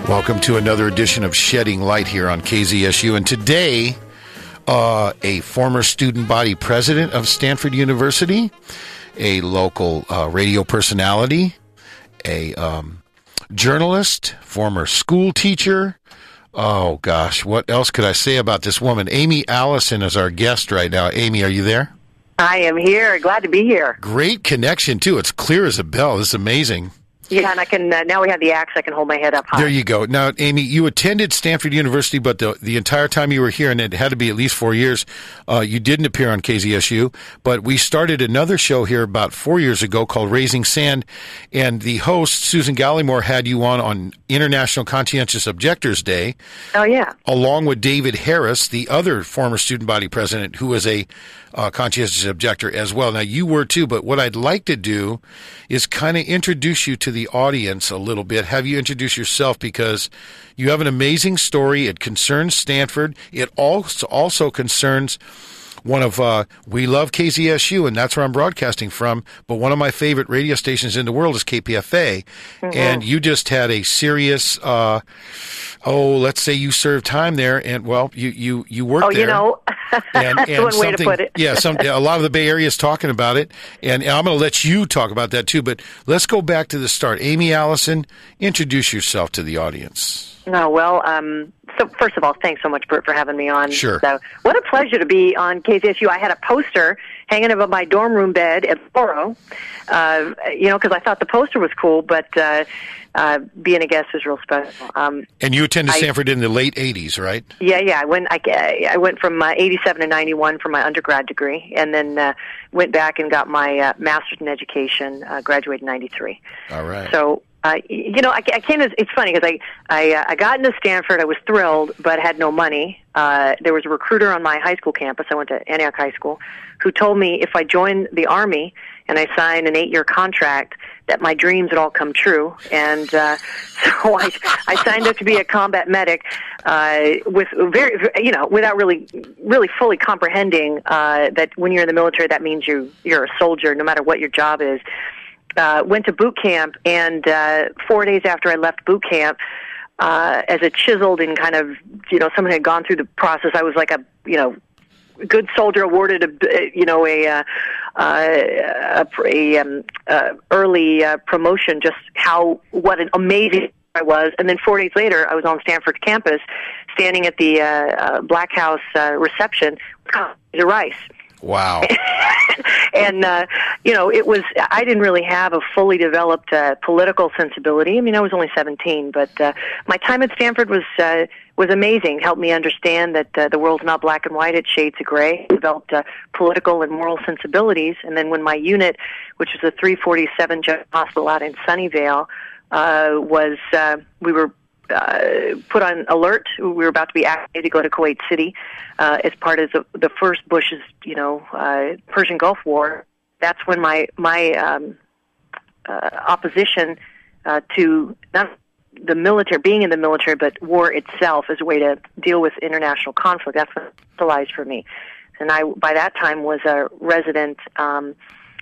Welcome to another edition of Shedding Light here on KZSU. And today, a former student body president of Stanford University, a local radio personality, a journalist, former school teacher. Oh, gosh, what else could I say about this woman? Amy Allison is our guest right now. Amy, are you there? I am here. Glad to be here. Great connection, too. It's clear as a bell. This is amazing. Yeah, and I can now we have the axe. I can hold my head up high. There you go. Now, Amy, you attended Stanford University, but the entire time you were here, and it had to be at least 4 years, you didn't appear on KZSU. But we started another show here about 4 years ago called Raising Sand, and the host, Susan Gallimore, had you on International Conscientious Objectors Day. Oh, yeah. Along with David Harris, the other former student body president, who was a conscientious objector as well. Now, you were too, but what I'd like to do is kind of introduce you to the audience a little bit, have you introduce yourself, because you have an amazing story. It concerns Stanford. It also concerns one of, we love KZSU, and that's where I'm broadcasting from, but one of my favorite radio stations in the world is KPFA, and you just had a serious, let's say you served time there, and, well, you worked there. Oh, you know, and that's one way to put it. Yeah, a lot of the Bay Area is talking about it, and I'm going to let you talk about that, too, but let's go back to the start. Amy Allison, introduce yourself to the audience. Oh, well, so first of all, thanks so much, Bert, for having me on. Sure. So, what a pleasure to be on KZSU. I had a poster hanging above my dorm room bed at Loro, because I thought the poster was cool, but being a guest was real special. And you attended Stanford in the late 80s, right? Yeah. I went from 87 to 91 for my undergrad degree, and then went back and got my master's in education, graduated in 93. All right. So, I came to, it's funny because I got into Stanford. I was thrilled, but had no money. There was a recruiter on my high school campus. I went to Antioch High School, who told me if I joined the Army and I signed an 8-year contract, that my dreams would all come true. And so I signed up to be a combat medic with without really fully comprehending that when you're in the military, that means you're a soldier, no matter what your job is. Went to boot camp, and 4 days after I left boot camp, as a chiseled and kind of, someone had gone through the process, I was like a good soldier awarded early promotion. Just what an amazing I was. And then 4 days later, I was on Stanford campus, standing at the Black House reception with Rice. Wow. And, it was, I didn't really have a fully developed political sensibility. I mean, I was only 17, but my time at Stanford was amazing. Helped me understand that the world's not black and white, it's shades of gray. Developed political and moral sensibilities. And then when my unit, which was the 347 General Hospital out in Sunnyvale, we were put on alert. We were about to be activated to go to Kuwait City as part of the first Bush's, Persian Gulf War. That's when my opposition to not the military, being in the military, but war itself as a way to deal with international conflict. That's what crystallized for me. And I, by that time, was a resident on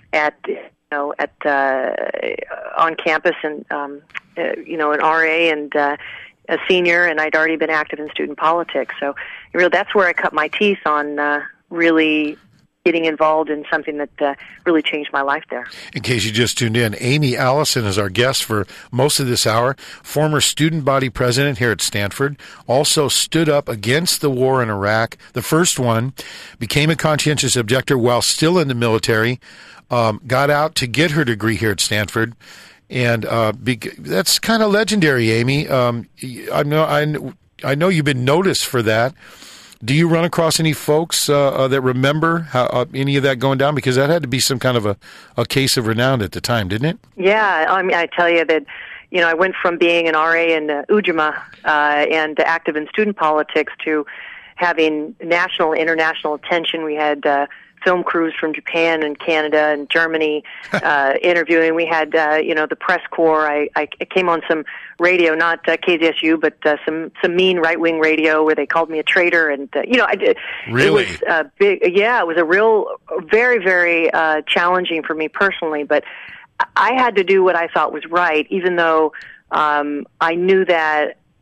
campus, and an RA and a senior, and I'd already been active in student politics. So that's where I cut my teeth on really getting involved in something that really changed my life there. In case you just tuned in, Amy Allison is our guest for most of this hour, former student body president here at Stanford, also stood up against the war in Iraq, the first one, became a conscientious objector while still in the military, got out to get her degree here at Stanford, and that's kind of legendary, Amy. I know you've been noticed for that. Do you run across any folks that remember how, any of that going down? Because that had to be some kind of a case of renown at the time, didn't it? Yeah, I mean, I tell you that, I went from being an RA in Ujamaa and active in student politics to having national, international attention. We had film crews from Japan and Canada and Germany interviewing. We had, the press corps. I came on some radio, not KZSU, but some mean right-wing radio where they called me a traitor. And, I did. Really? It was big. Yeah, it was a real, very, very challenging for me personally. But I had to do what I thought was right, even though I knew that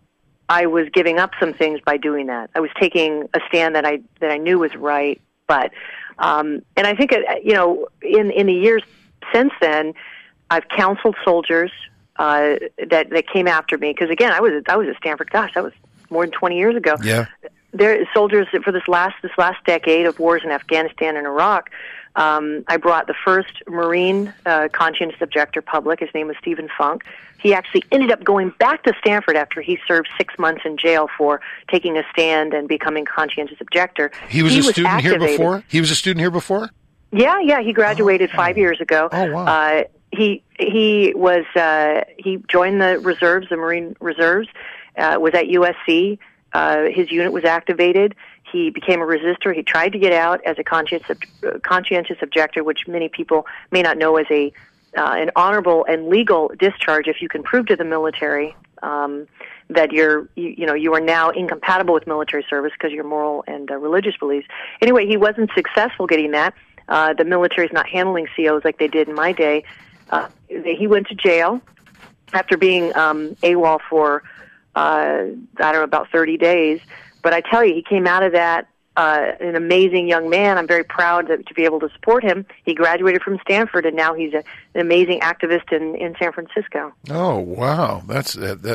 I was giving up some things by doing that. I was taking a stand that I knew was right, but and I think in the years since then, I've counseled soldiers that came after me, because again, I was at Stanford. Gosh, that was more than 20 years ago. Yeah. There soldiers for this last decade of wars in Afghanistan and Iraq. I brought the first Marine conscientious objector public. His name was Stephen Funk. He actually ended up going back to Stanford after he served 6 months in jail for taking a stand and becoming conscientious objector. He was a student here before? He was a student here before? Yeah. He graduated 5 years ago. Oh, wow. He joined the reserves, the Marine Reserves, was at USC. His unit was activated. He became a resistor. He tried to get out as a conscientious objector, which many people may not know as an honorable and legal discharge if you can prove to the military that you are now incompatible with military service because of your moral and religious beliefs. Anyway, he wasn't successful getting that. The military's not handling COs like they did in my day. He went to jail after being AWOL for about 30 days. But I tell you, he came out of that an amazing young man. I'm very proud to be able to support him. He graduated from Stanford, and now he's an amazing activist in San Francisco. Oh, wow. That's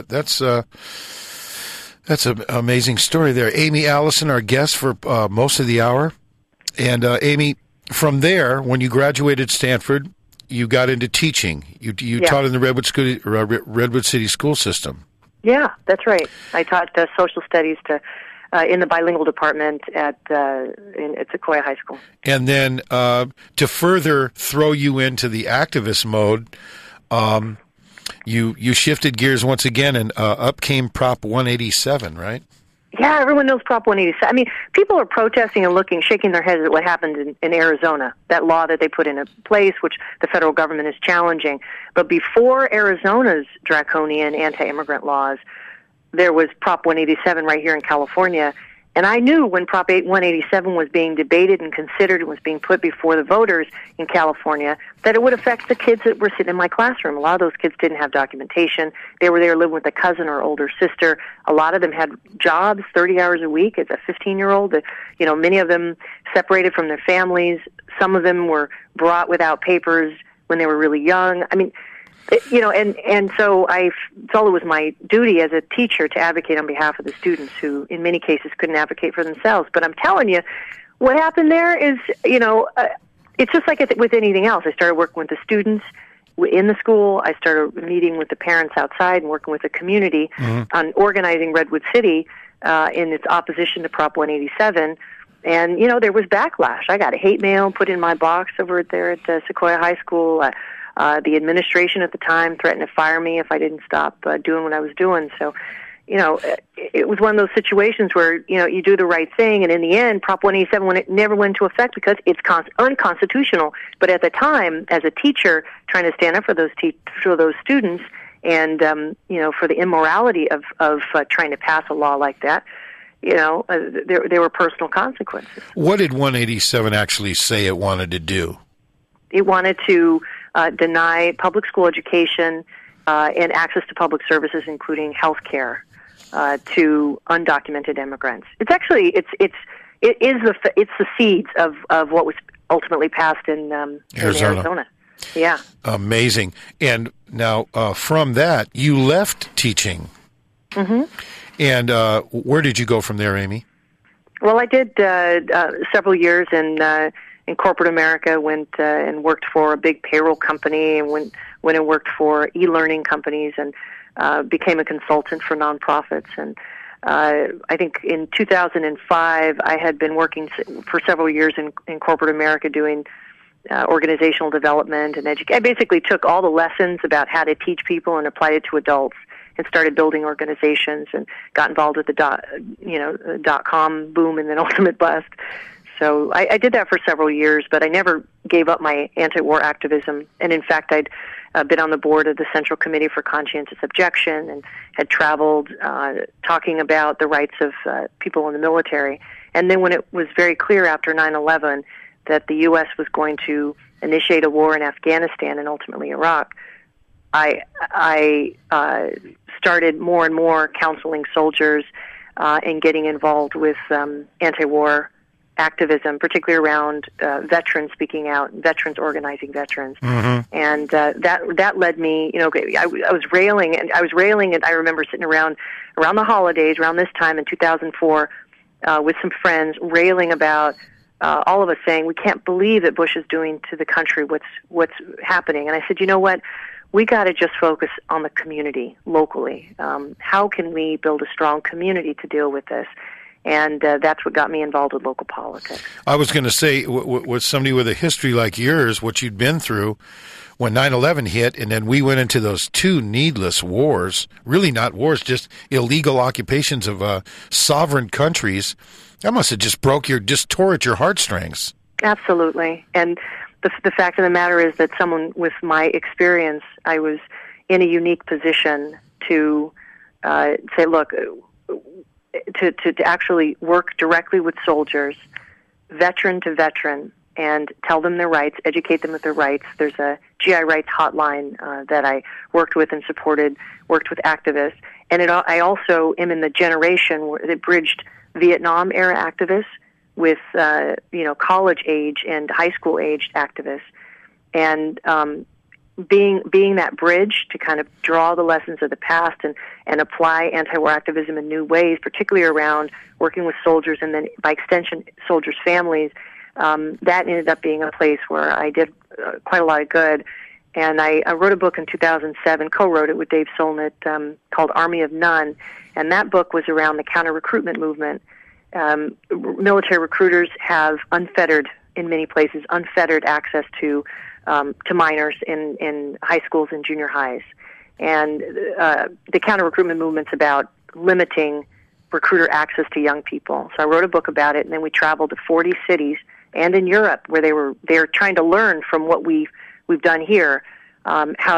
an amazing story there. Amy Allison, our guest for most of the hour. And Amy, from there, when you graduated Stanford, you got into teaching. You taught in the Redwood City school system. Yeah, that's right. I taught social studies in the bilingual department at Sequoia High School. And then to further throw you into the activist mode, you shifted gears once again, and up came Prop 187, right? Yeah, everyone knows Prop 187. I mean, people are protesting and shaking their heads at what happened in Arizona, that law that they put into place, which the federal government is challenging. But before Arizona's draconian anti-immigrant laws, there was Prop 187 right here in California. And I knew when Prop 187 was being debated and considered and was being put before the voters in California that it would affect the kids that were sitting in my classroom. A lot of those kids didn't have documentation. They were there living with a cousin or older sister. A lot of them had jobs, 30 hours a week as a 15-year-old. Many of them separated from their families. Some of them were brought without papers when they were really young. I mean, and so I felt it was my duty as a teacher to advocate on behalf of the students who, in many cases, couldn't advocate for themselves. But I'm telling you, what happened there is, it's just like with anything else. I started working with the students in the school. I started meeting with the parents outside and working with the community on organizing Redwood City in its opposition to Prop 187. And, there was backlash. I got a hate mail put in my box over there at Sequoia High School. The administration at the time threatened to fire me if I didn't stop doing what I was doing. So, it was one of those situations where, you do the right thing, and in the end, Prop 187 never went into effect because it's unconstitutional. But at the time, as a teacher trying to stand up for those students and, for the immorality of trying to pass a law like that, there were personal consequences. What did 187 actually say it wanted to do? It wanted to deny public school education and access to public services, including health care, to undocumented immigrants. It's actually it's the seeds of what was ultimately passed in Arizona. Yeah, amazing. And now from that, you left teaching. Mm-hmm. And where did you go from there, Amy? Well, I did several years in corporate America, went and worked for a big payroll company, and went and worked for e-learning companies, and became a consultant for nonprofits. And I think in 2005, I had been working for several years in corporate America doing organizational development and education. I basically took all the lessons about how to teach people and applied it to adults, and started building organizations, and got involved with the dot-com boom and then ultimate bust. So I did that for several years, but I never gave up my anti-war activism. And in fact, I'd been on the board of the Central Committee for Conscientious Objection and had traveled talking about the rights of people in the military. And then when it was very clear after 9/11 that the U.S. was going to initiate a war in Afghanistan and ultimately Iraq, I started more and more counseling soldiers and getting involved with anti-war activism, particularly around veterans speaking out, veterans organizing veterans, and that led me. I was railing, and I remember sitting around the holidays, around this time in 2004, with some friends, railing about all of us saying we can't believe that Bush is doing to the country what's happening. And I said, you know what? We got to just focus on the community locally. How can we build a strong community to deal with this? And that's what got me involved with local politics. I was going to say, with somebody with a history like yours, what you'd been through when 9/11 hit, and then we went into those two needless wars, really not wars, just illegal occupations of sovereign countries, that must have just tore at your heartstrings. Absolutely. And the fact of the matter is that someone with my experience, I was in a unique position to say, look, to actually work directly with soldiers, veteran to veteran, and tell them their rights, educate them with their rights. There's a GI rights hotline that I worked with and supported, worked with activists. And I also am in the generation where it bridged Vietnam-era activists with college-age and high school-aged activists. And being that bridge to kind of draw the lessons of the past and apply anti-war activism in new ways, particularly around working with soldiers and then, by extension, soldiers' families, that ended up being a place where I did quite a lot of good. And I wrote a book in 2007, co-wrote it with Dave Solnit, called Army of None. And that book was around the counter-recruitment movement. Military recruiters have in many places, unfettered access to minors in high schools and junior highs. And the counter-recruitment movement's about limiting recruiter access to young people. So I wrote a book about it, and then we traveled to 40 cities and in Europe where they're trying to learn from what we've done here, how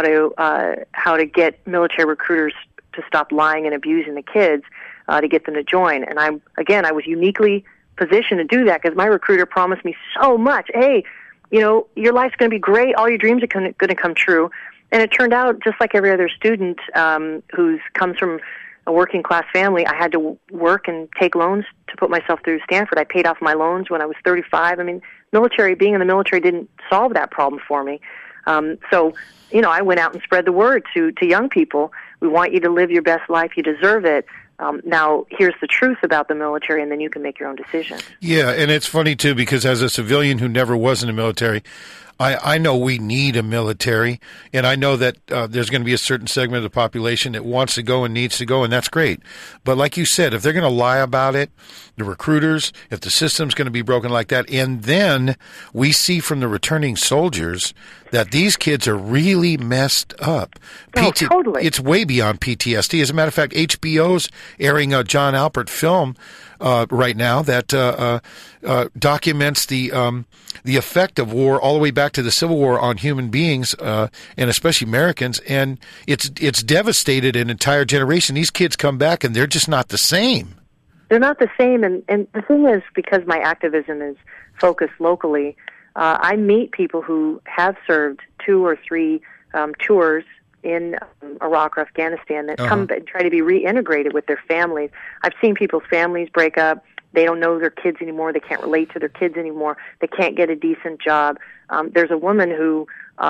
to get military recruiters to stop lying and abusing the kids, to get them to join. And I was uniquely positioned to do that because my recruiter promised me so much. Hey, your life's going to be great. All your dreams are going to come true. And it turned out, just like every other student who comes from a working class family, I had to work and take loans to put myself through Stanford. I paid off my loans when I was 35. I mean, being in the military didn't solve that problem for me. So I went out and spread the word to young people. We want you to live your best life. You deserve it. Now, here's the truth about the military, and then you can make your own decision. Yeah, and it's funny, too, because as a civilian who never was in the military, I know we need a military, and I know that there's going to be a certain segment of the population that wants to go and needs to go, and that's great. But like you said, if they're going to lie about it, the recruiters, if the system's going to be broken like that, and then we see from the returning soldiers that these kids are really messed up. Totally. It's way beyond PTSD. As a matter of fact, HBO's airing a John Alpert film right now that documents the effect of war all the way back to the Civil War on human beings and especially Americans, and it's devastated an entire generation. These kids come back and they're just not the same. They're not the same, and the thing is, because my activism is focused locally, I meet people who have served 2 or 3 tours in Iraq or Afghanistan that come and try to be reintegrated with their families. I've seen people's families break up. They don't know their kids anymore. They can't relate to their kids anymore. They can't get a decent job. There's a woman who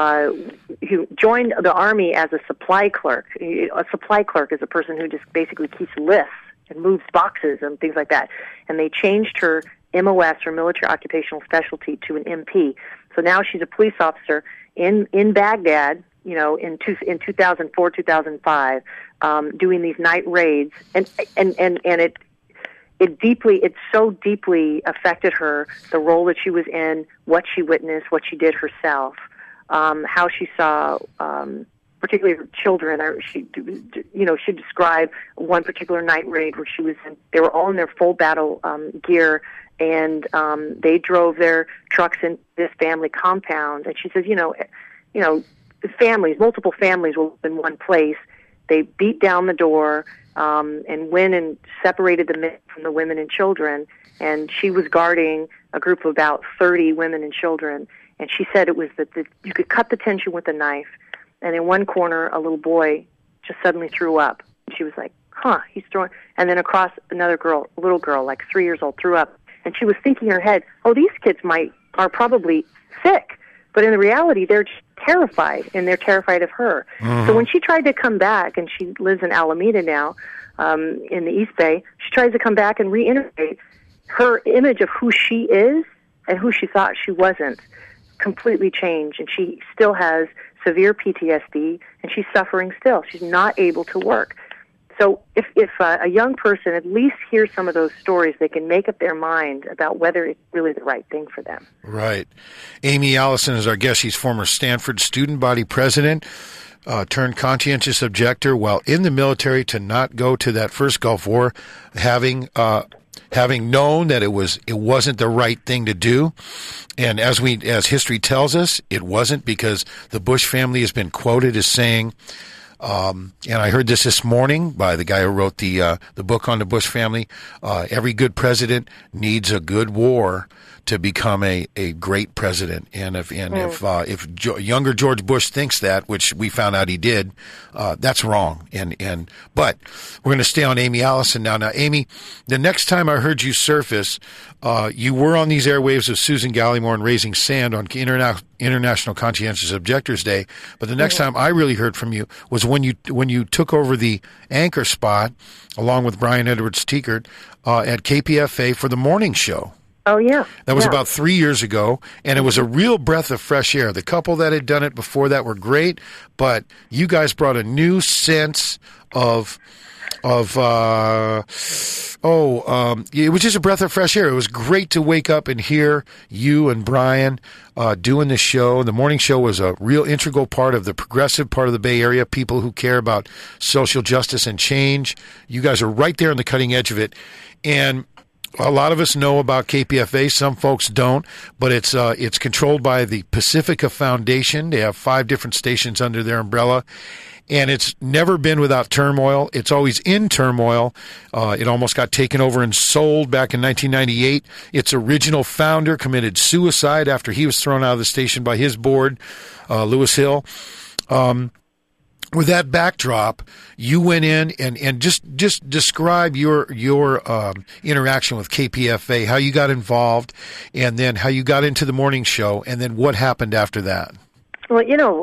joined the Army as a supply clerk. A supply clerk is a person who just basically keeps lists and moves boxes and things like that. And they changed her MOS, or military occupational specialty, to an MP. So now she's a police officer in Baghdad, in 2004, 2005, doing these night raids, and it so deeply affected her, the role that she was in, what she witnessed, what she did herself, how she saw, particularly her children. She described one particular night raid where she was in. They were all in their full battle gear, and they drove their trucks in this family compound. And she says, multiple families were in one place. They beat down the door and went and separated the men from the women and children. And she was guarding a group of about 30 women and children. And she said it was that you could cut the tension with a knife, and in one corner, a little boy just suddenly threw up. She was like, huh, he's throwing. And then across another girl, a little girl, like 3 years old, threw up. And she was thinking in her head, oh, these kids are probably sick. But in reality, they're just terrified, and they're terrified of her. Mm-hmm. So when she tried to come back, and she lives in Alameda now, in the East Bay, she tries to come back and reintegrate her image of who she is and who she thought she wasn't completely changed. And she still has severe PTSD, and she's suffering still. She's not able to work. So if a young person at least hears some of those stories, they can make up their mind about whether it's really the right thing for them. Right. Amy Allison is our guest. She's former Stanford student body president, turned conscientious objector while in the military to not go to that first Gulf War, having known that it wasn't the right thing to do. And as history tells us, it wasn't, because the Bush family has been quoted as saying, and I heard this morning by the guy who wrote the book on the Bush family. Every good president needs a good war to become a great president. And if younger George Bush thinks that, which we found out he did, that's wrong. But we're going to stay on Amy Allison now. Now, Amy, the next time I heard you surface, you were on these airwaves of Susan Gallimore and Raising Sand on International Conscientious Objectors Day. But the next time I really heard from you was when you took over the anchor spot along with Brian Edwards Tiekert at KPFA for the morning show. Oh, yeah. That was about 3 years ago, and it was a real breath of fresh air. The couple that had done it before that were great, but you guys brought a new sense it was just a breath of fresh air. It was great to wake up and hear you and Brian doing the show. The morning show was a real integral part of the progressive part of the Bay Area, people who care about social justice and change. You guys are right there on the cutting edge of it. And a lot of us know about KPFA. Some folks don't, but it's controlled by the Pacifica Foundation. They have 5 different stations under their umbrella, and it's never been without turmoil. It's always in turmoil. It almost got taken over and sold back in 1998. Its original founder committed suicide after he was thrown out of the station by his board, Lewis Hill. With that backdrop, you went in and just describe your interaction with KPFA, how you got involved, and then how you got into the morning show, and then what happened after that. Well,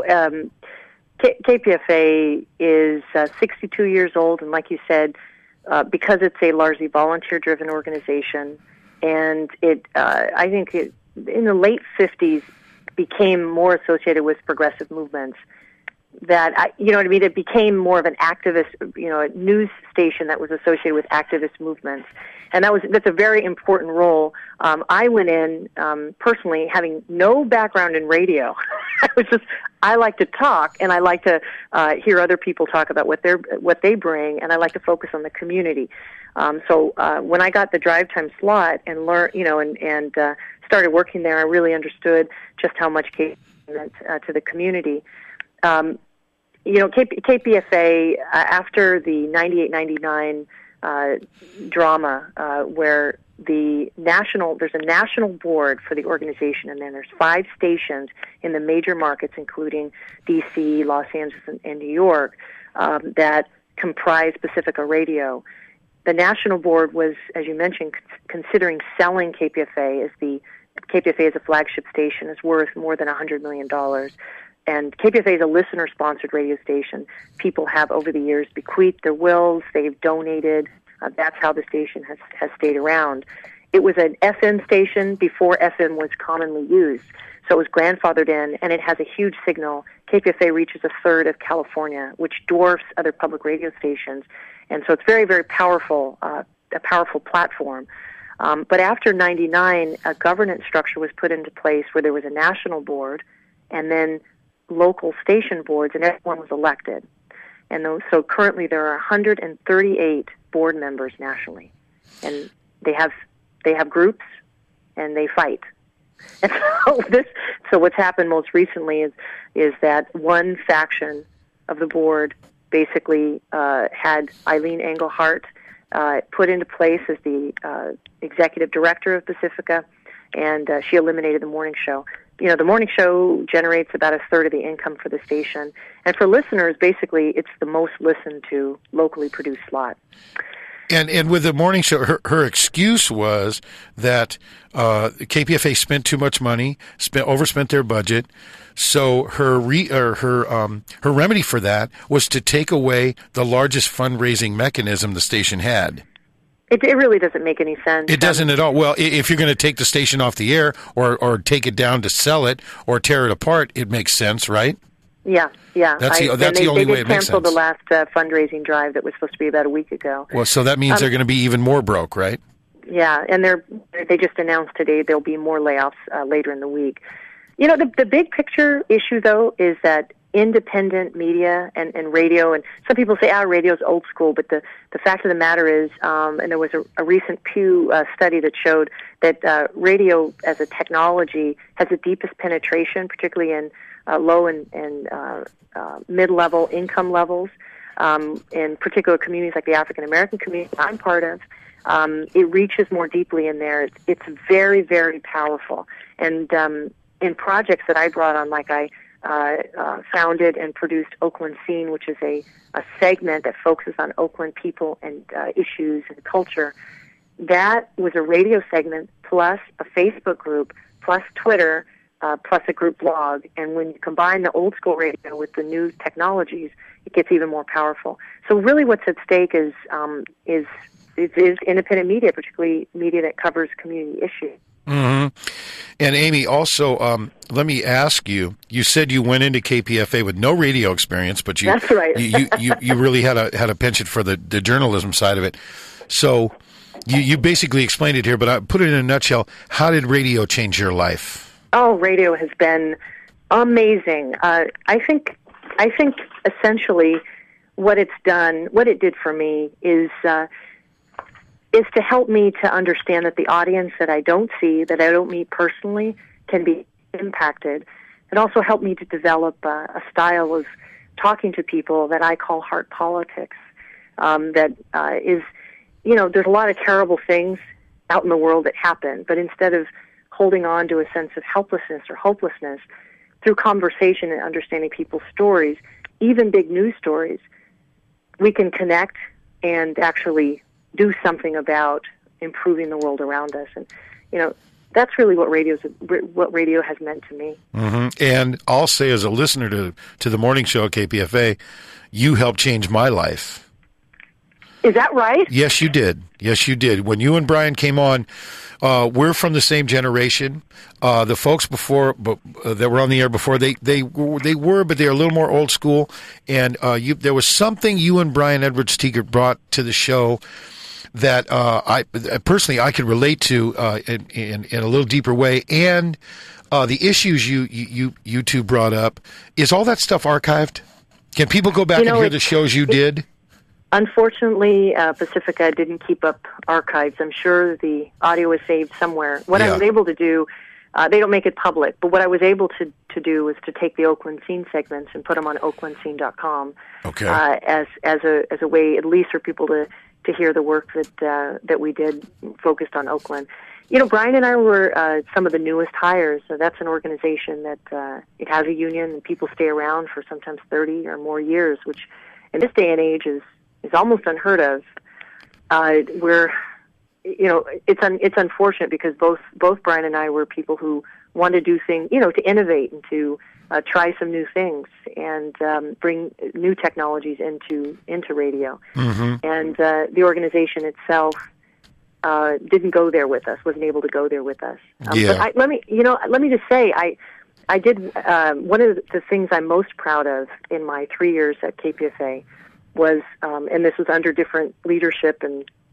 KPFA is 62 years old, and like you said, because it's a largely volunteer-driven organization, and I think in the late 50s became more associated with progressive movements. It became more of an activist, a news station that was associated with activist movements. And that's a very important role. I went in, personally, having no background in radio. I like to talk, and I like to hear other people talk about what they bring, and I like to focus on the community. So when I got the drive time slot and learned, and started working there, I really understood just how much KPFA meant to the community. KPFA, after the 98-99 drama, where there's a national board for the organization, and then there's 5 stations in the major markets, including D.C., Los Angeles, and New York, that comprise Pacifica Radio. The national board was, as you mentioned, considering selling KPFA. KPFA as a flagship station is worth more than $100 million. And KPFA is a listener-sponsored radio station. People have, over the years, bequeathed their wills. They've donated. That's how the station has stayed around. It was an FM station before FM was commonly used. So it was grandfathered in, and it has a huge signal. KPFA reaches a third of California, which dwarfs other public radio stations. And so it's very, very powerful, a powerful platform. But after 99, a governance structure was put into place where there was a national board, and then local station boards, and everyone was elected. And so currently there are 138 board members nationally, and they have groups, and they fight. And so what's happened most recently is that one faction of the board basically had Eileen Engelhardt put into place as the executive director of Pacifica, and she eliminated the morning show. the morning show generates about a third of the income for the station. And for listeners, basically, it's the most listened to locally produced slot. And with the morning show, her excuse was that KPFA spent too much money, overspent their budget. So her remedy for that was to take away the largest fundraising mechanism the station had. It really doesn't make any sense. It doesn't at all. Well, if you're going to take the station off the air or take it down to sell it or tear it apart, it makes sense, right? Yeah. That's the only way it makes sense. They canceled the last fundraising drive that was supposed to be about a week ago. Well, so that means they're going to be even more broke, right? Yeah, and they just announced today there'll be more layoffs later in the week. The big picture issue, though, is that independent media and radio, and some people say, radio's old school, but the fact of the matter is, and there was a recent Pew study that showed that radio as a technology has the deepest penetration, particularly in low and mid-level income levels, in particular communities like the African American community I'm part of. It reaches more deeply in there. It's very, very powerful. And in projects that I brought on, like I founded and produced Oakland Scene, which is a segment that focuses on Oakland people and issues and culture. That was a radio segment plus a Facebook group plus Twitter plus a group blog. And when you combine the old school radio with the new technologies, it gets even more powerful. So really what's at stake is independent media, particularly media that covers community issues. Mm-hmm. And Amy, also, let me ask you. You said you went into KPFA with no radio experience, but that's right. you really had a penchant for the journalism side of it. So you basically explained it here, but I put it in a nutshell. How did radio change your life? Oh, radio has been amazing. I think essentially what it did for me is to help me to understand that the audience that I don't see, that I don't meet personally, can be impacted. It also helped me to develop a style of talking to people that I call heart politics. That is, there's a lot of terrible things out in the world that happen, but instead of holding on to a sense of helplessness or hopelessness, through conversation and understanding people's stories, even big news stories, we can connect and actually do something about improving the world around us. And, that's really what radio has meant to me. Mm-hmm. And I'll say, as a listener to the morning show at KPFA, you helped change my life. Is that right? Yes, you did. When you and Brian came on, we're from the same generation. The folks before that were on the air before, they were, but they're a little more old school. And there was something you and Brian Edwards-Tegart brought to the show that I personally could relate to in a little deeper way, and the issues you two brought up. Is all that stuff archived? Can people go back and hear the shows you did? Unfortunately, Pacifica didn't keep up archives. I'm sure the audio is saved somewhere. What I was able to do, they don't make it public, but what I was able to do was to take the Oakland Scene segments and put them on oaklandscene.com. Okay. As a way, at least for people to hear the work that we did focused on Oakland. Brian and I were some of the newest hires. So that's an organization that it has a union and people stay around for sometimes 30 or more years, which in this day and age is almost unheard of. It's unfortunate because both Brian and I were people who wanted to do things, to innovate and to try some new things and bring new technologies into radio. Mm-hmm. And the organization itself didn't go there with us, wasn't able to go there with us. But let me just say, I did one of the things I'm most proud of in my 3 years at KPFA was, and this was under different leadership,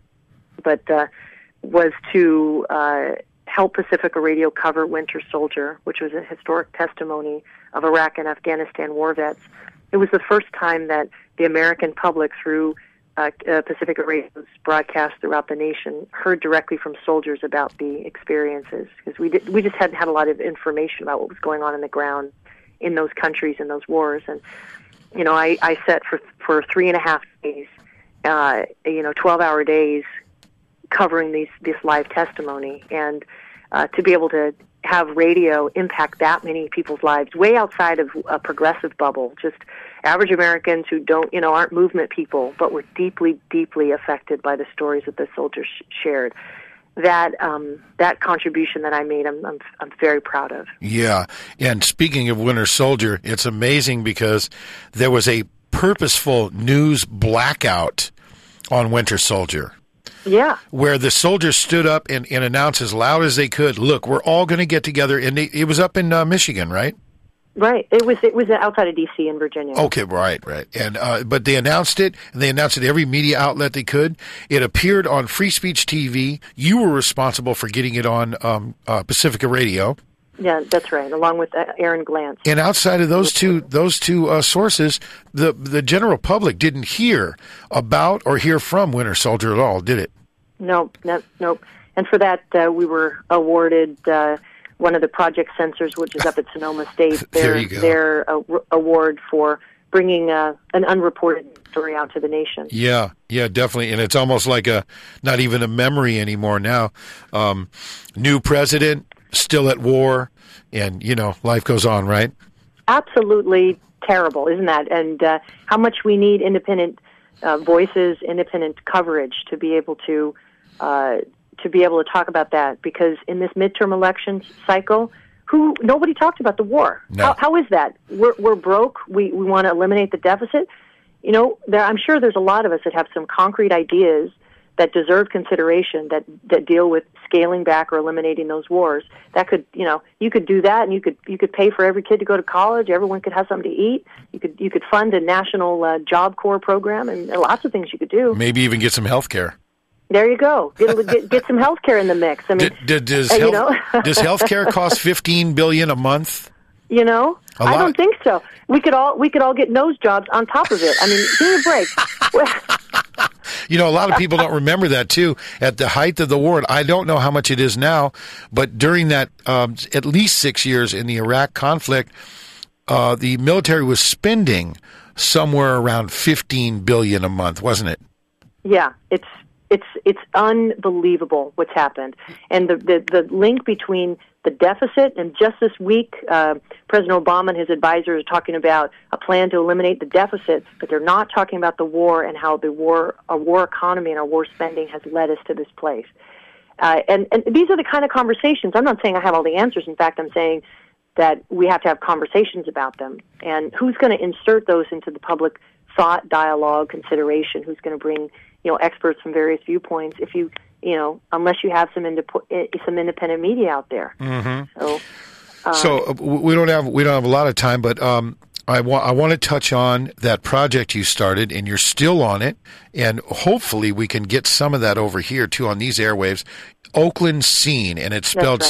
was to help Pacifica Radio cover Winter Soldier, which was a historic testimony of Iraq and Afghanistan war vets. It was the first time that the American public, through Pacifica Radio's broadcast throughout the nation, heard directly from soldiers about the experiences, because we just hadn't had a lot of information about what was going on in the ground in those countries in those wars. And I sat for 3.5 days, 12-hour days, covering this live testimony, and to be able to have radio impact that many people's lives, way outside of a progressive bubble, just average Americans who don't, aren't movement people, but were deeply, deeply affected by the stories that the soldiers shared. That contribution that I made, I'm very proud of. Yeah, and speaking of Winter Soldier, it's amazing because there was a purposeful news blackout on Winter Soldier. Yeah. Where the soldiers stood up and announced as loud as they could, look, we're all going to get together. And it was up in Michigan, right? Right. It was outside of D.C. in Virginia. Okay, right. And but they announced it, and they announced it every media outlet they could. It appeared on Free Speech TV. You were responsible for getting it on Pacifica Radio. Yeah, that's right, along with Aaron Glantz. And outside of those two sources, the general public didn't hear about or hear from Winter Soldier at all, did it? Nope. And for that, we were awarded one of the Project Censors, which is up at Sonoma State, their award for bringing an unreported story out to the nation. Yeah, definitely. And it's almost like not even a memory anymore now. New president, still at war, and, life goes on, right? Absolutely terrible, isn't that? And how much we need independent voices, independent coverage to be able to talk about that, because in this midterm elections cycle, nobody talked about the war. No. How is that? We're broke. We want to eliminate the deficit. I'm sure there's a lot of us that have some concrete ideas that deserve consideration that deal with scaling back or eliminating those wars. That could, you could do that, and you could pay for every kid to go to college. Everyone could have something to eat. You could fund a national Job Corps program, and lots of things you could do. Maybe even get some health care. There you go. Get some health care in the mix. I mean, does health care cost $15 billion a month? I don't think so. We could all get nose jobs on top of it. I mean, give me a break. A lot of people don't remember that, too. At the height of the war, I don't know how much it is now, but during that at least 6 years in the Iraq conflict, the military was spending somewhere around $15 billion a month, wasn't it? Yeah, it's unbelievable what's happened. And the link between the deficit, and just this week, President Obama and his advisors are talking about a plan to eliminate the deficit, but they're not talking about the war and how a war economy and our war spending has led us to this place. And these are the kind of conversations. I'm not saying I have all the answers. In fact, I'm saying that we have to have conversations about them. And who's going to insert those into the public thought, dialogue, consideration? Who's going to bring experts from various viewpoints? Unless you have some independent media out there. Mm-hmm. So we don't have a lot of time, but I want to touch on that project you started, and you're still on it, and hopefully we can get some of that over here too on these airwaves. Oakland Scene, and it's spelled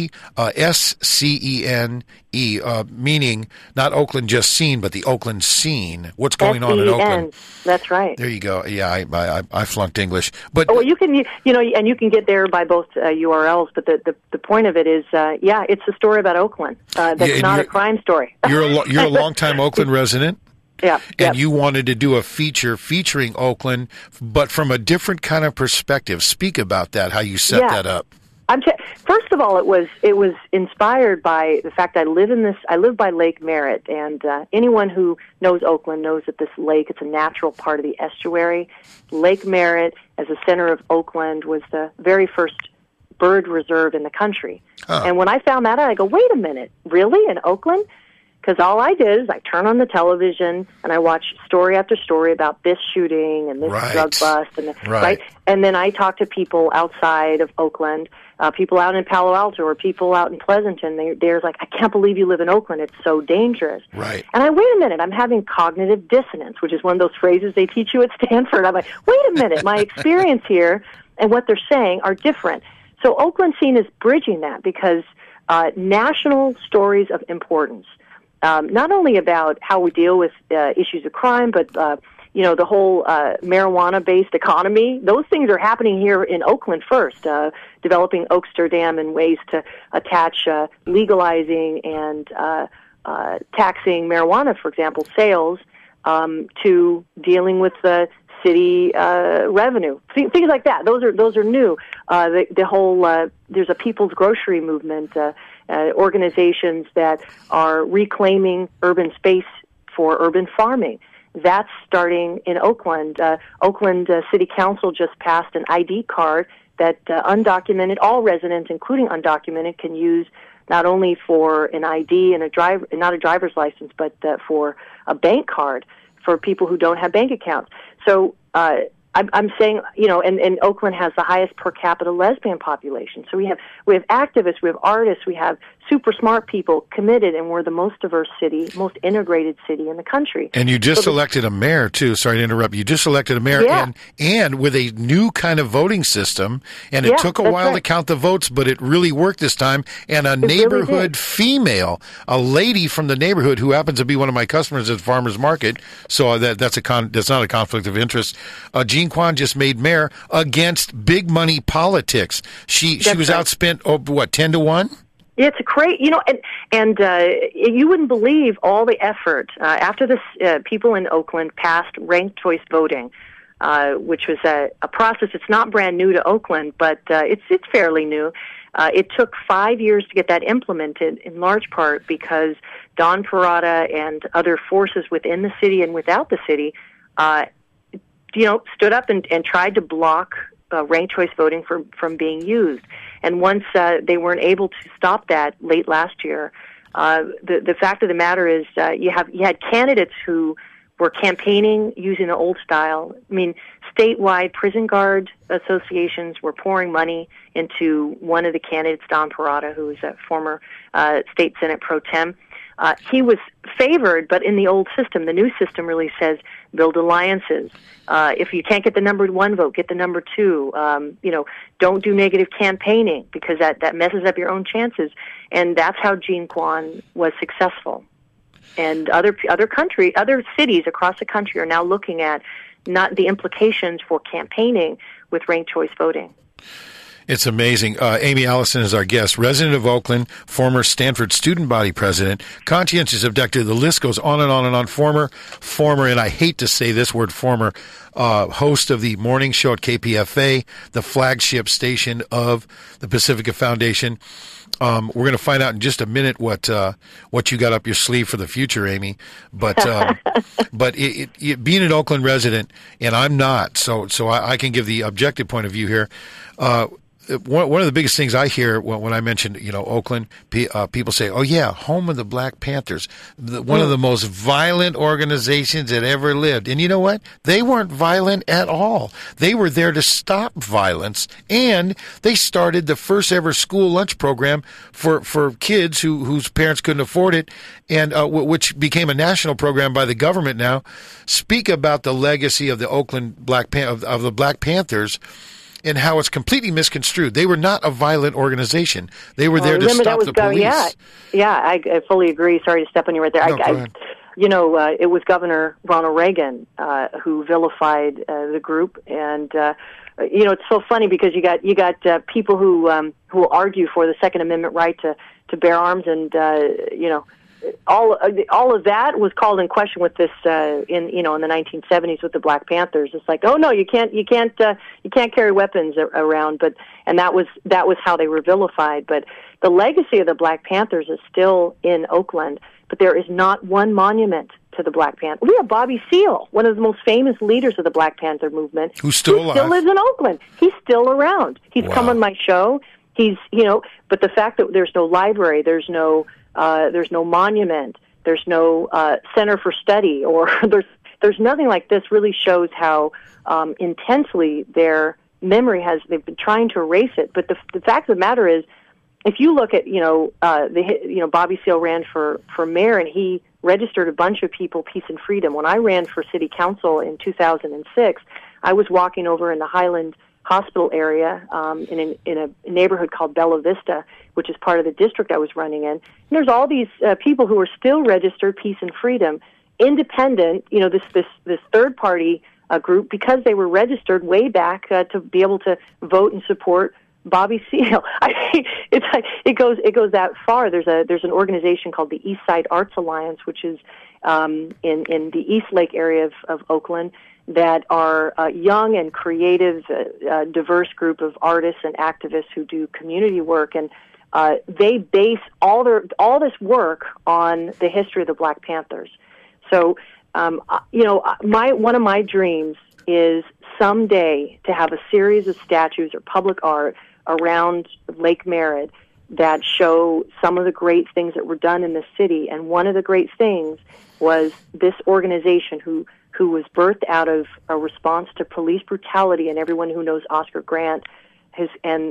SCENE, meaning not Oakland just scene, but the Oakland scene. What's going on in Oakland? That's right. There you go. Yeah, I flunked English, but you can and you can get there by both URLs. But the point of it is, it's a story about Oakland. That's not a crime story. You're a longtime Oakland resident. Yeah, and you wanted to do a feature featuring Oakland, but from a different kind of perspective. Speak about that, how you set that up. First of all, it was inspired by the fact I live by Lake Merritt, and anyone who knows Oakland knows that this lake, it's a natural part of the estuary. Lake Merritt, as a center of Oakland, was the very first bird reserve in the country. Huh. And when I found that out, I go, wait a minute, really, in Oakland? Because all I did is I turn on the television and I watch story after story about this shooting and this drug bust, and then I talk to people outside of Oakland, people out in Palo Alto or people out in Pleasanton. They're like, I can't believe you live in Oakland. It's so dangerous. Right. And I wait a minute. I'm having cognitive dissonance, which is one of those phrases they teach you at Stanford. I'm like, wait a minute. My experience here and what they're saying are different. So Oakland Scene is bridging that because national stories of importance. Not only about how we deal with issues of crime, but the whole marijuana-based economy. Those things are happening here in Oakland first, developing Oaksterdam and ways to attach legalizing and taxing marijuana, for example, sales, to dealing with the city revenue. Things like that. Those are new. The whole there's a people's grocery movement, organizations that are reclaiming urban space for urban farming. That's starting in Oakland. Oakland City Council just passed an ID card that undocumented, all residents, including undocumented, can use not only for an ID and not a driver's license, but for a bank card for people who don't have bank accounts. So I'm saying, and Oakland has the highest per capita lesbian population. So we have activists, we have artists, we have super smart people committed, and we're the most diverse city, most integrated city in the country. And you just elected a mayor, too. Sorry to interrupt. You just elected a mayor, and with a new kind of voting system, and it took a while to count the votes, but it really worked this time. And a neighborhood female, a lady from the neighborhood who happens to be one of my customers at Farmers Market, so that's not a conflict of interest. Jean Quan just made mayor against big money politics. She was outspent 10-1. Yeah, it's a great, and you wouldn't believe all the effort after this. People in Oakland passed ranked choice voting, which was a process. It's not brand new to Oakland, but it's fairly new. It took 5 years to get that implemented, in large part because Don Parada and other forces within the city and without the city, stood up and tried to block ranked choice voting from being used. And once they weren't able to stop that late last year, the fact of the matter is you had candidates who were campaigning using the old style. I mean, statewide prison guard associations were pouring money into one of the candidates, Don Parada, who was a former state Senate pro tem. He was favored, but in the old system, the new system really says build alliances. If you can't get the number one vote, get the number two. Don't do negative campaigning because that messes up your own chances. And that's how Jean Quan was successful. And other cities across the country are now looking at not the implications for campaigning with ranked choice voting. It's amazing. Amy Allison is our guest, resident of Oakland, former Stanford student body president, conscientious objector. The list goes on and on and on. Former, and I hate to say this word, former, host of the morning show at KPFA, the flagship station of the Pacifica Foundation. We're going to find out in just a minute what you got up your sleeve for the future, Amy. But being an Oakland resident, and I'm not, so I can give the objective point of view here. One of the biggest things I hear when I mention, Oakland, people say, "Oh yeah, home of the Black Panthers, one of the most violent organizations that ever lived." And you know what? They weren't violent at all. They were there to stop violence, and they started the first ever school lunch program for kids whose parents couldn't afford it, and which became a national program by the government now. Speak about the legacy of the Oakland of the Black Panthers. And how it's completely misconstrued. They were not a violent organization. They were there to stop the police. I fully agree. Sorry to step on you right there. No, go ahead. It was Governor Ronald Reagan who vilified the group, and it's so funny because you got people who argue for the Second Amendment right to bear arms, and all of that was called in question with this in the 1970s with the Black Panthers. It's like, oh no, you can't carry weapons around, and that was how they were vilified. But the legacy of the Black Panthers is still in Oakland, but there is not one monument to the Black Panther. We have Bobby Seale, one of the most famous leaders of the Black Panther movement, who still lives in Oakland. He's still around. He's come on my show. He's but the fact that there's no library, there's no monument, there's no center for study, or there's nothing like this, really shows how intensely their memory they've been trying to erase it. But the fact of the matter is, if you look at Bobby Seale ran for mayor, and he registered a bunch of people, Peace and Freedom. When I ran for city council in 2006, I was walking over in the Highland Hospital area in a neighborhood called Bella Vista, which is part of the district I was running in. And there's all these people who are still registered Peace and Freedom, independent. This third party group, because they were registered way back to be able to vote and support Bobby Seale. It's like it goes that far. There's an organization called the East Side Arts Alliance, which is in the East Lake area of Oakland, that are young and creative, diverse group of artists and activists who do community work, and they base all this work on the history of the Black Panthers. So, one of my dreams is someday to have a series of statues or public art around Lake Merritt that show some of the great things that were done in the city. And one of the great things was this organization who was birthed out of a response to police brutality, and everyone who knows Oscar Grant, his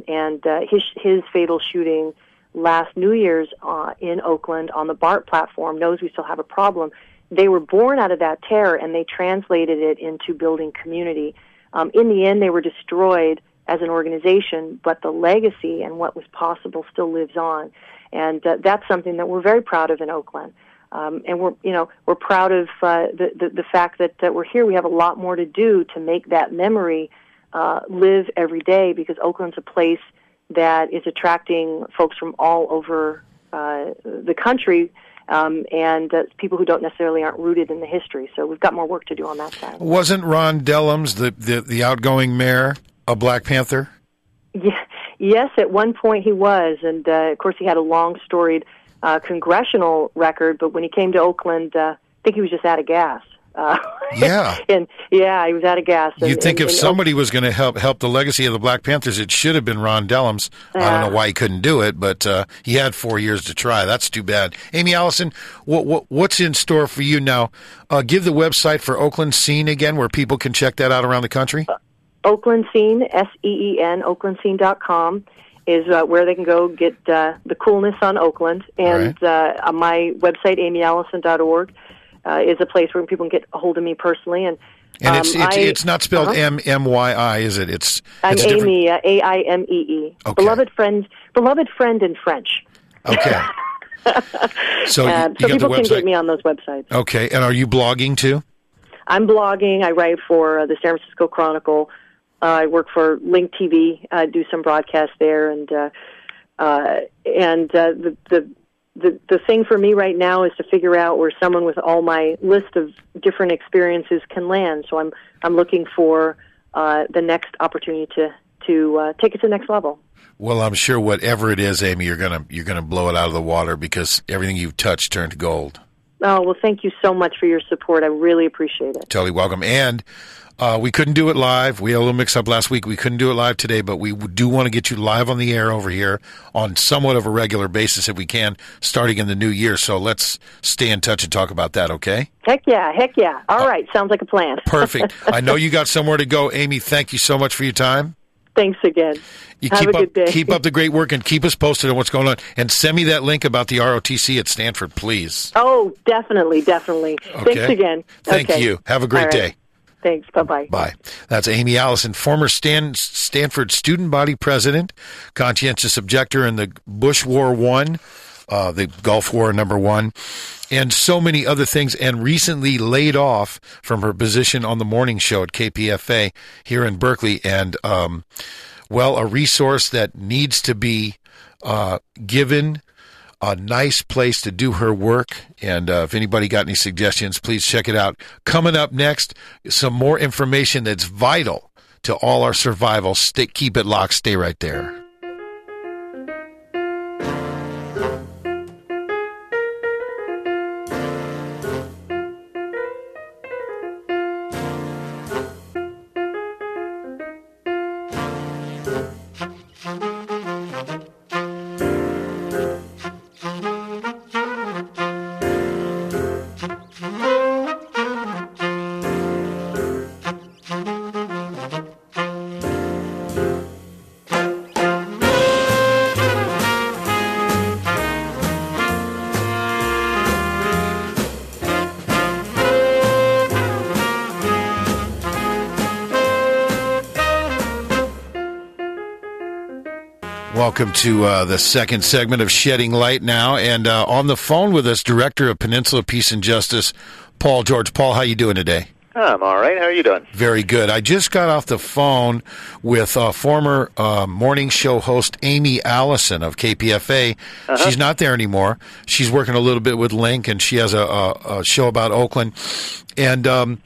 fatal shooting last New Year's in Oakland on the BART platform knows we still have a problem. They were born out of that terror, and they translated it into building community. In the end, they were destroyed as an organization, but the legacy and what was possible still lives on, and that's something that we're very proud of in Oakland. And we're proud of the fact that we're here. We have a lot more to do to make that memory live every day, because Oakland's a place that is attracting folks from all over the country, and people who don't necessarily aren't rooted in the history. So we've got more work to do on that side. Wasn't Ron Dellums, the outgoing mayor, a Black Panther? Yeah, yes, at one point he was, and of course he had a long storied congressional record, but when he came to Oakland, I think he was just out of gas. Yeah. And yeah, he was out of gas. You'd think if somebody was going to help the legacy of the Black Panthers, it should have been Ron Dellums. I don't know why he couldn't do it, but he had 4 years to try. That's too bad. Amy Allison, what's in store for you now? Give the website for Oakland Scene again, where people can check that out around the country. Oakland Scene, SEEN, oaklandscene.com is where they can go get the coolness on Oakland. And on my website, amyallison.org, is a place where people can get a hold of me personally. And it's not spelled M-Y-I, is it? I'm Amy, A-I-M-E-E. Okay. Beloved friend in French. Okay. So people can get me on those websites. Okay. And are you blogging too? I'm blogging. I write for the San Francisco Chronicle. I work for Link TV. I do some broadcasts there, and the thing for me right now is to figure out where someone with all my list of different experiences can land. So I'm looking for the next opportunity to take it to the next level. Well, I'm sure whatever it is, Amy, you're gonna blow it out of the water, because everything you've touched turned to gold. Oh, well, thank you so much for your support. I really appreciate it. Totally welcome. And we couldn't do it live. We had a little mix-up last week. We couldn't do it live today, but we do want to get you live on the air over here on somewhat of a regular basis if we can, starting in the new year. So let's stay in touch and talk about that, okay? Heck yeah. All right, sounds like a plan. Perfect. I know you got somewhere to go. Amy, thank you so much for your time. Thanks again. Have a good day. Keep up the great work, and keep us posted on what's going on. And send me that link about the ROTC at Stanford, please. Oh, definitely. Okay. Thanks again. Thank you. Have a great day. Thanks. Bye-bye. Bye. That's Amy Allison, former Stanford student body president, conscientious objector in the Bush War I, the Gulf War #1, and so many other things, and recently laid off from her position on the morning show at KPFA here in Berkeley. And, a resource that needs to be given a nice place to do her work. And if anybody got any suggestions, please check it out. Coming up next, some more information that's vital to all our survival. Keep it locked. Stay right there. Welcome to the second segment of Shedding Light now, and on the phone with us, Director of Peninsula Peace and Justice, Paul George. Paul, how you doing today? I'm all right. How are you doing? Very good. I just got off the phone with former morning show host Amy Allison of KPFA. She's not there anymore. She's working a little bit with Link, and she has a show about Oakland. And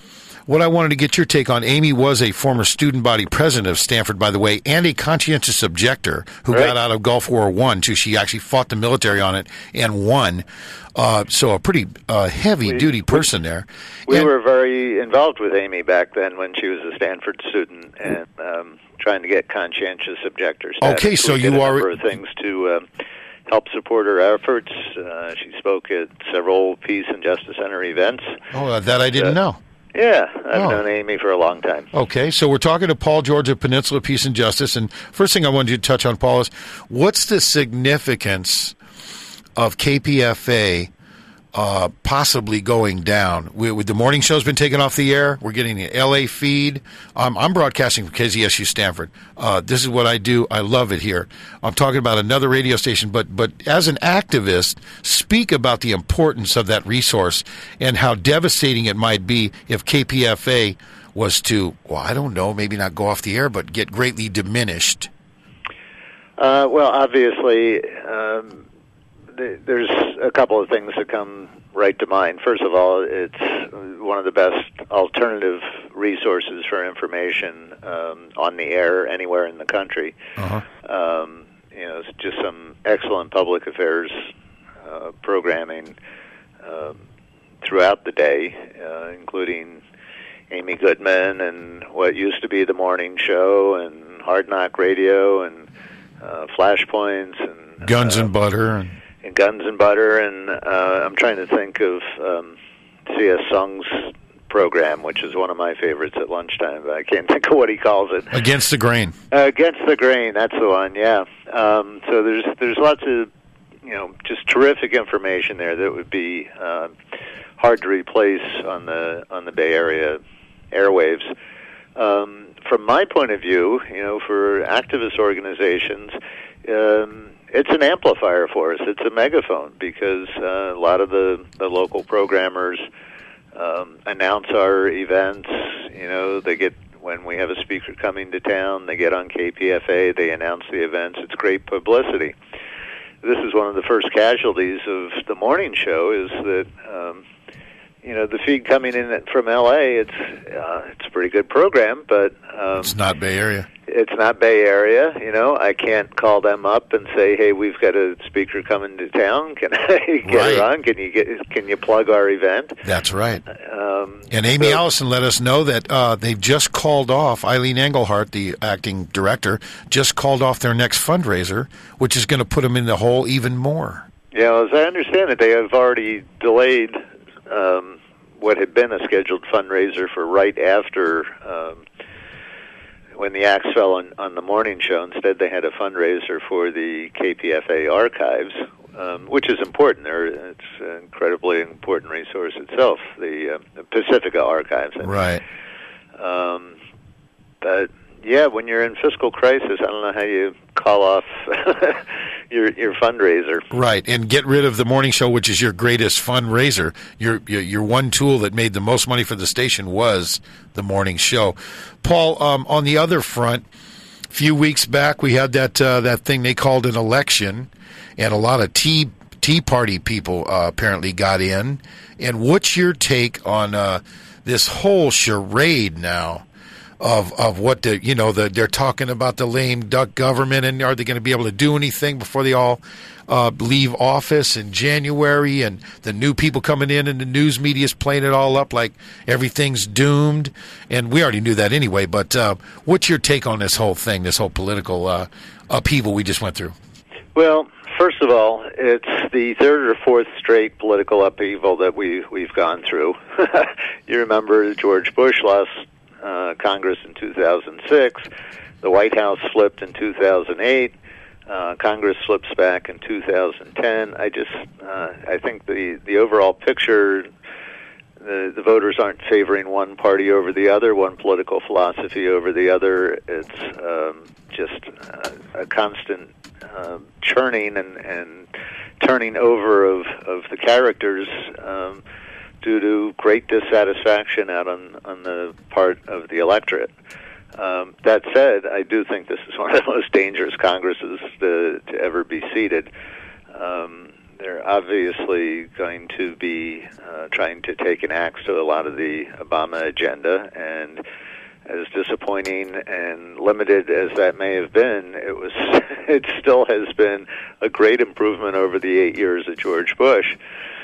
what I wanted to get your take on, Amy was a former student body president of Stanford, by the way, and a conscientious objector who got out of Gulf War I, too. She actually fought the military on it and won. So a pretty heavy-duty person there. We were very involved with Amy back then when she was a Stanford student and trying to get conscientious objector status. Okay, so we did a number of things to help support her efforts. She spoke at several Peace and Justice Center events. Oh, that I didn't know. Yeah, I've known Amy for a long time. Okay, so we're talking to Paul George of Peninsula Peace and Justice, and first thing I wanted you to touch on, Paul, is what's the significance of KPFA possibly going down? With the morning show's been taken off the air, we're getting an LA feed. I'm broadcasting from KZSU Stanford. This is what I do. I love it here. I'm talking about another radio station, but as an activist, speak about the importance of that resource and how devastating it might be if KPFA was to, well, I don't know, maybe not go off the air, but get greatly diminished. Well, obviously, there's a couple of things that come right to mind. First of all, it's one of the best alternative resources for information on the air anywhere in the country. It's just some excellent public affairs programming throughout the day, including Amy Goodman and what used to be the morning show and Hard Knock Radio and Flashpoints and Guns and Butter and Guns and Butter, and I'm trying to think of C.S. Sung's program, which is one of my favorites at lunchtime, but I can't think of what he calls it. Against the Grain. Against the Grain, that's the one, yeah. So there's lots of, just terrific information there that would be hard to replace on the Bay Area airwaves. From my point of view, for activist organizations, it's an amplifier for us. It's a megaphone because a lot of the local programmers announce our events. They get, when we have a speaker coming to town, they get on KPFA, they announce the events. It's great publicity. This is one of the first casualties of the morning show is that, the feed coming in from L.A., it's a pretty good program, but it's not Bay Area. It's not Bay Area. I can't call them up and say, "Hey, we've got a speaker coming to town. Can I get her on? Can you plug our event?" That's right. And Amy Allison let us know that they've just called off. Eileen Engelhardt, the acting director, just called off their next fundraiser, which is going to put them in the hole even more. Yeah, well, as I understand it, they have already delayed what had been a scheduled fundraiser for right after when the axe fell on the morning show. Instead, they had a fundraiser for the KPFA archives, which is important. It's an incredibly important resource itself, the Pacifica archives. Right. But yeah, when you're in fiscal crisis, I don't know how you call off your fundraiser. Right, and get rid of the morning show, which is your greatest fundraiser. Your one tool that made the most money for the station was the morning show. Paul, on the other front, a few weeks back we had that thing they called an election, and a lot of Tea Party people apparently got in. And what's your take on this whole charade now? Of what they're talking about, the lame duck government, and are they going to be able to do anything before they all leave office in January, and the new people coming in and the news media is playing it all up like everything's doomed, and we already knew that anyway, but what's your take on this whole thing, this whole political upheaval we just went through? Well, first of all, it's the third or fourth straight political upheaval that we've gone through. You remember George Bush lost Congress in 2006. The White House flipped in 2008. Congress flips back in 2010. I think the overall picture, the voters aren't favoring one party over the other, one political philosophy over the other. It's just a constant churning and turning over of the characters due to great dissatisfaction out on the part of the electorate. That said, I do think this is one of the most dangerous Congresses to ever be seated. They're obviously going to be trying to take an axe to a lot of the Obama agenda, and as disappointing and limited as that may have been, it still has been a great improvement over the 8 years of George Bush.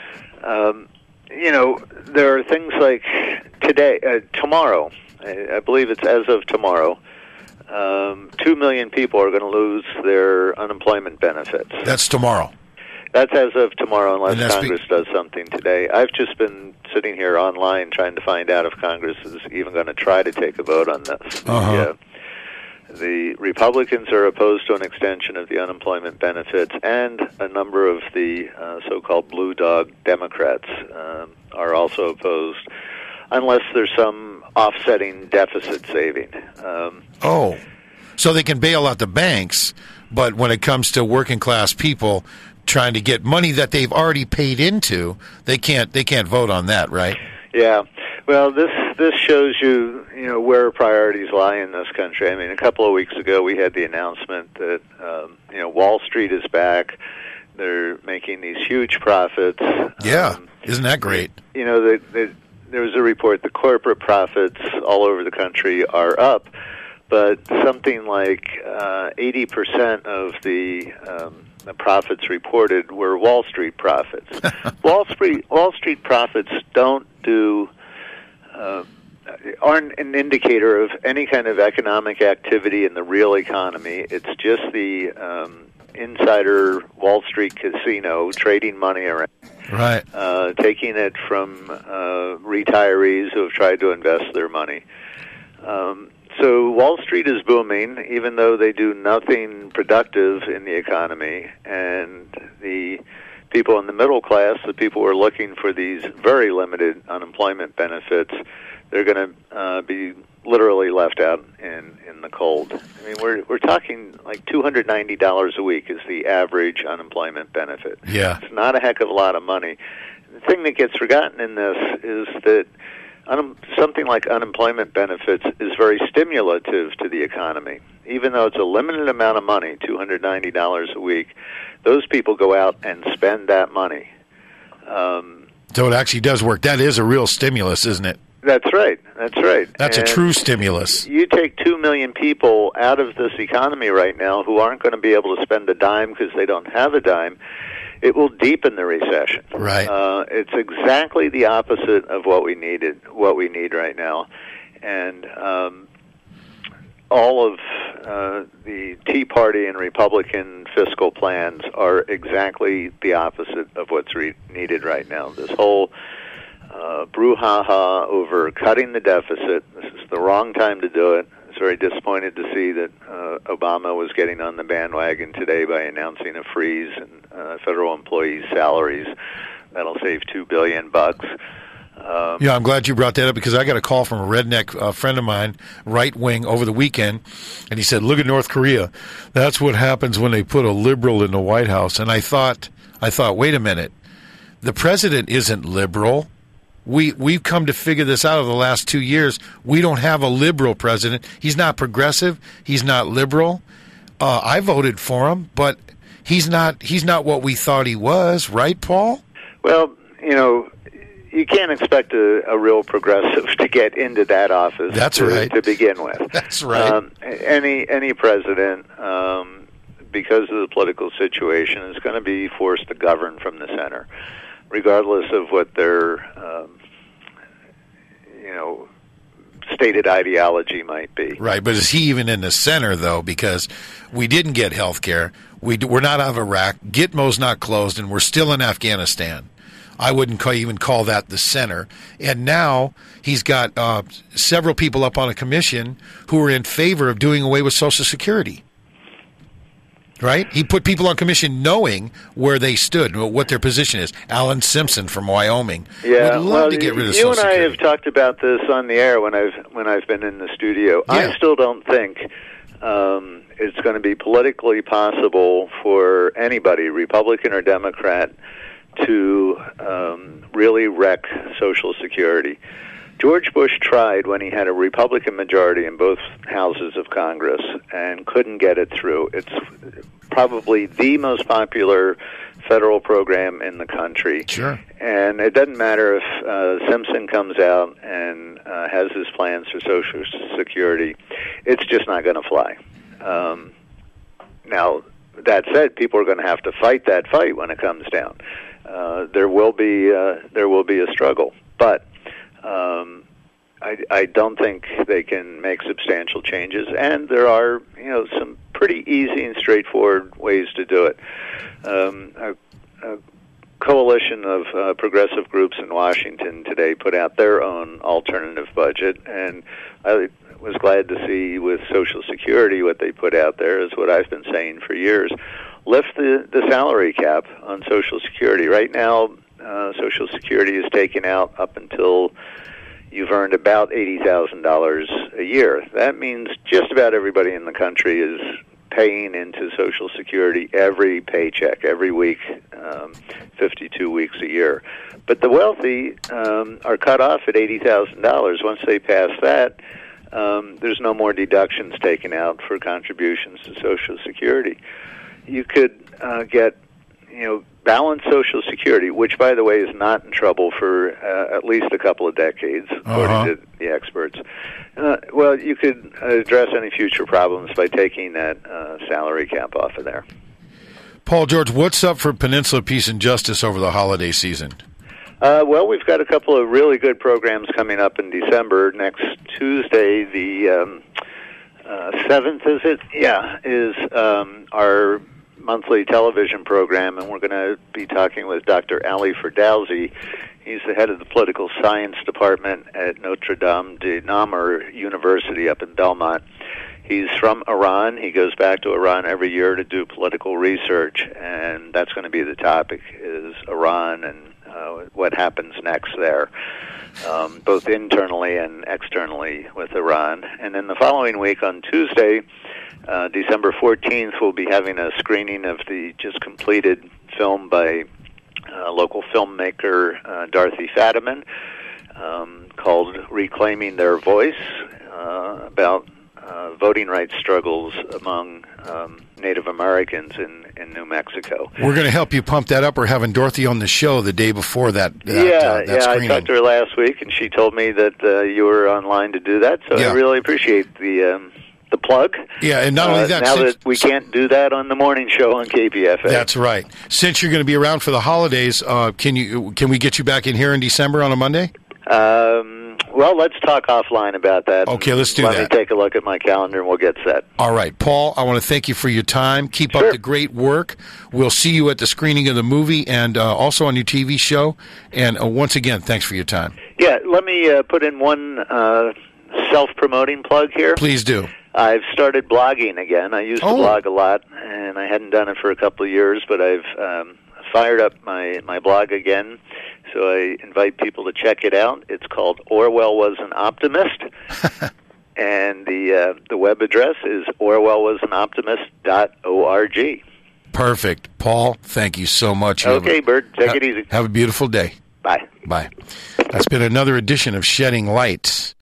There are things like tomorrow, I believe it's as of tomorrow, 2 million people are going to lose their unemployment benefits. That's tomorrow. That's as of tomorrow, unless Congress does something today. I've just been sitting here online trying to find out if Congress is even going to try to take a vote on this. Uh-huh. The Republicans are opposed to an extension of the unemployment benefits, and a number of the so-called blue dog Democrats are also opposed, unless there's some offsetting deficit saving. So they can bail out the banks, but when it comes to working class people trying to get money that they've already paid into, they can't vote on that, right? Yeah. Well, this shows you where priorities lie in this country. I mean, a couple of weeks ago we had the announcement that Wall Street is back. They're making these huge profits. Yeah, isn't that great? There was a report that corporate profits all over the country are up, but something like 80% of the profits reported were Wall Street profits. Wall Street profits aren't an indicator of any kind of economic activity in the real economy. It's just the insider Wall Street casino trading money around, right? Taking it from retirees who have tried to invest their money. So Wall Street is booming, even though they do nothing productive in the economy, and the people in the middle class, the people who are looking for these very limited unemployment benefits, they're going to be literally left out in the cold. I mean, we're talking like $290 a week is the average unemployment benefit. Yeah, it's not a heck of a lot of money. The thing that gets forgotten in this is that something like unemployment benefits is very stimulative to the economy. Even though it's a limited amount of money, $290 a week, those people go out and spend that money. So it actually does work. That is a real stimulus, isn't it? That's right. That's a true stimulus. You take 2 million people out of this economy right now who aren't going to be able to spend a dime because they don't have a dime. It will deepen the recession. Right. It's exactly the opposite of what we need right now. And all of the Tea Party and Republican fiscal plans are exactly the opposite of what's needed right now. This whole brouhaha over cutting the deficit. This is the wrong time to do it. I was very disappointed to see that Obama was getting on the bandwagon today by announcing a freeze in federal employees' salaries. That'll save $2 billion. Yeah, I'm glad you brought that up because I got a call from a redneck friend of mine, right wing, over the weekend, and he said, "Look at North Korea. That's what happens when they put a liberal in the White House." And I thought, wait a minute, the president isn't liberal. We've come to figure this out over the last 2 years. We don't have a liberal president. He's not progressive. He's not liberal. I voted for him, but he's not what we thought he was, right, Paul? Well, you can't expect a real progressive to get into that office. That's right. To begin with. That's right. Any president, because of the political situation, is going to be forced to govern from the center, regardless of what their stated ideology might be. Right, but is he even in the center, though? Because we didn't get health care. We're not out of Iraq. Gitmo's not closed, and we're still in Afghanistan. I wouldn't even call that the center. And now he's got several people up on a commission who are in favor of doing away with Social Security. Right? He put people on commission knowing where they stood, what their position is. Alan Simpson from Wyoming would love to get rid of Social Security. You and I have talked about this on the air when I've been in the studio. Yeah. I still don't think it's going to be politically possible for anybody, Republican or Democrat, to really wreck Social Security. George Bush tried when he had a Republican majority in both houses of Congress and couldn't get it through. It's probably the most popular federal program in the country. Sure. And it doesn't matter if Simpson comes out and has his plans for Social Security. It's just not going to fly. Now, that said, people are going to have to fight that fight when it comes down. There will be a struggle, but I don't think they can make substantial changes, and there are some pretty easy and straightforward ways to do it. A coalition of progressive groups in Washington today put out their own alternative budget, and I was glad to see with Social Security what they put out there is what I've been saying for years. Lift the salary cap on Social Security. Right now, Social Security is taken out up until you've earned about $80,000 a year. That means just about everybody in the country is paying into Social Security every paycheck, every week, 52 weeks a year. But the wealthy are cut off at $80,000. Once they pass that, there's no more deductions taken out for contributions to Social Security. You could get, balanced Social Security, which, by the way, is not in trouble for at least a couple of decades, according to the experts. Well, you could address any future problems by taking that salary cap off of there. Paul George, what's up for Peninsula Peace and Justice over the holiday season? Well, we've got a couple of really good programs coming up in December. Next Tuesday, the 7th, is it? Yeah, is our monthly television program, and we're going to be talking with Dr. Ali Ferdowsi. He's the head of the political science department at Notre Dame de Namur University up in Belmont. He's from Iran. He goes back to Iran every year to do political research, and that's going to be the topic, is Iran and what happens next there, both internally and externally with Iran. And then the following week on Tuesday, December 14th, we'll be having a screening of the just completed film by local filmmaker Dorothy Fadiman called Reclaiming Their Voice, about voting rights struggles among Native Americans in New Mexico. We're going to help you pump that up. We're having Dorothy on the show the day before that screening. I talked to her last week, and she told me that you were online to do that, so I really appreciate the plug. Yeah, and not only that, now that we can't do that on the morning show on KPFA. That's right. Since you're going to be around for the holidays, can we get you back in here in December on a Monday? Well, let's talk offline about that. Okay, let's do that. Let me take a look at my calendar, and we'll get set. All right. Paul, I want to thank you for your time. Keep up the great work. We'll see you at the screening of the movie and also on your TV show. And once again, thanks for your time. Yeah, let me put in one self-promoting plug here. Please do. I've started blogging again. I used to blog a lot, and I hadn't done it for a couple of years, but I've fired up my blog again. So I invite people to check it out. It's called Orwell Was an Optimist, and the web address is orwellwasanoptimist.org. Perfect. Paul, thank you so much. Okay, Bert, take it easy. Have a beautiful day. Bye. Bye. That's been another edition of Shedding Light.